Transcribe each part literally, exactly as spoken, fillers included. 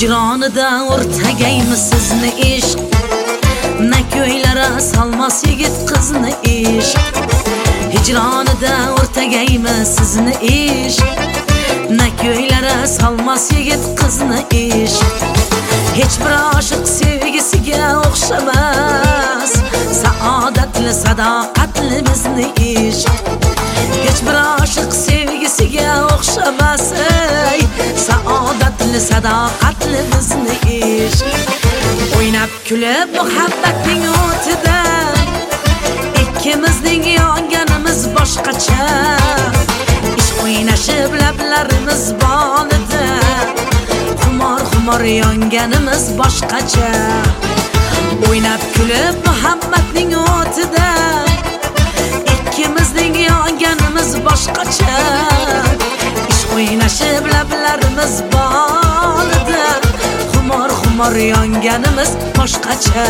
Hicranida o'rtagaymiz sizni ishq, na ko'ylara salmas yigit qizni ishq. Hicranida o'rtagaymiz sizni ishq, na ko'ylara salmas yigit qizni ishq. Hech bir oshiq sevgisiga o'xshamas, saodatli sadoqatli bizni ishq. Hech bir oshiq sevgisiga o'xshamas, ey saodatli sadoqatli bizni ishq. O'ynab kulib muhabbatning o'tida ikkimizning yonganimiz boshqacha. Ishq o'ynashib lablarimiz bolida xumor xumor yonganimiz boshqacha. O'ynab kulib muhabbatning o'tida ikkimizning yonganimiz boshqacha. Ishq o'ynashib lablarimiz bolida xumor xumor yonganimiz boshqacha.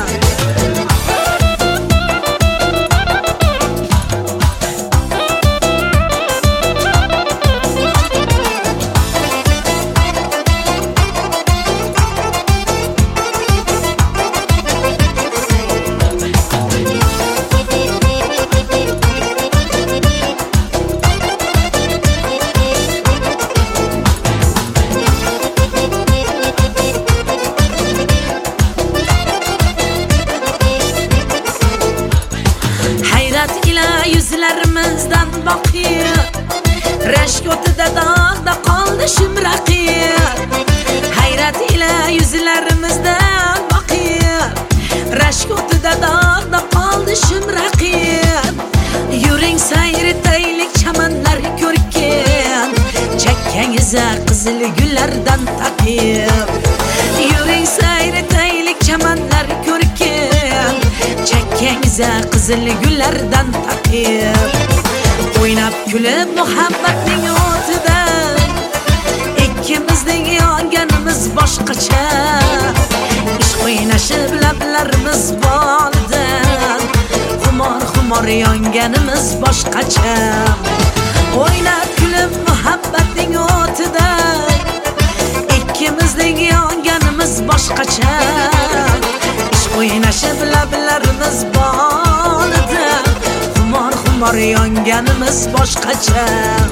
Yüzlerimizden bakıyor, rashk o'tida dog'da qoldi shimraqiyor. Hayrat ila yuzlarimizdan bakıyor, rashk o'tida dog'da qoldi shimraqiyor. Yuring sayritaylik chamanlar ko'rkam, chakkangiza qizil gullardan taqib. Yuring sayritaylik chamanlar ko'rkam, chakkangiza qizil gullardan taqib. O'ynab kulib muhabbatning o'tida ikkimizning yonganimiz boshqacha. Ishq o'ynashib lablarimiz bolidan xumor xumor yonganimiz boshqacha. O'ynab kulib muhabbatning o'tida ikkimizning yonganimiz boshqacha. Ishq o'ynashib lablarimiz bolida xumor xumor yonganimiz boshqacha.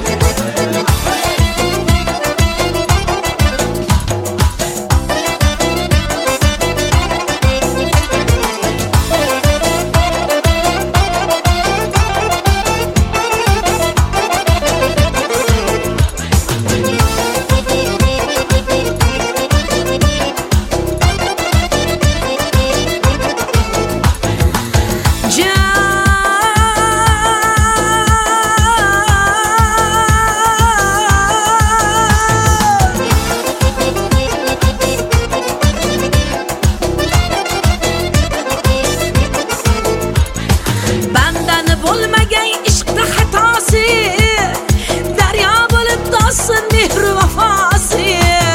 Bo'lmagan ishqda xatosi, daryo bo'lib to'sin mehr vafosi.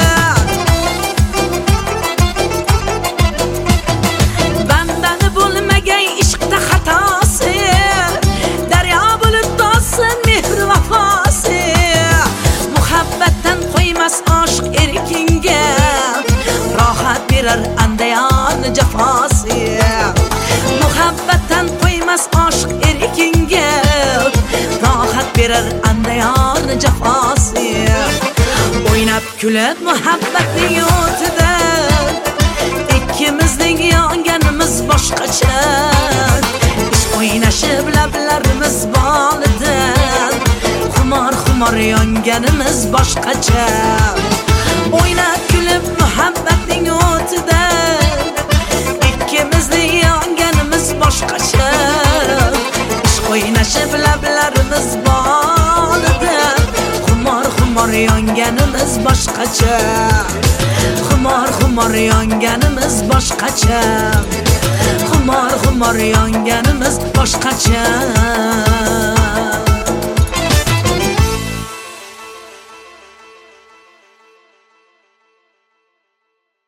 Bandani bo'lmagan ishqda xatosi, daryo bo'lib to'sin mehr vafosi. Muhabbatdan qo'ymas oshiq erkinga, rohat berar andayon jafosi. Muhabbatdan qo'ymas oshiq erkinga, rohat berar andayon jafosi. O'ynab kulib muhabbatning o'tida ikkimizning yonganimiz boshqacha. Ishq o'ynashib lablarimiz bolidan xumor xumor yonganimiz boshqacha. O'ynab kulib muhabbatning o'tida ikkimizning yonganimiz boshqacha. Ishq o'ynashib lablarimiz bolida xumor xumor yonganimiz boshqacha. Xumor xumor yonganimiz boshqacha. Xumor xumor yonganimiz boshqacha.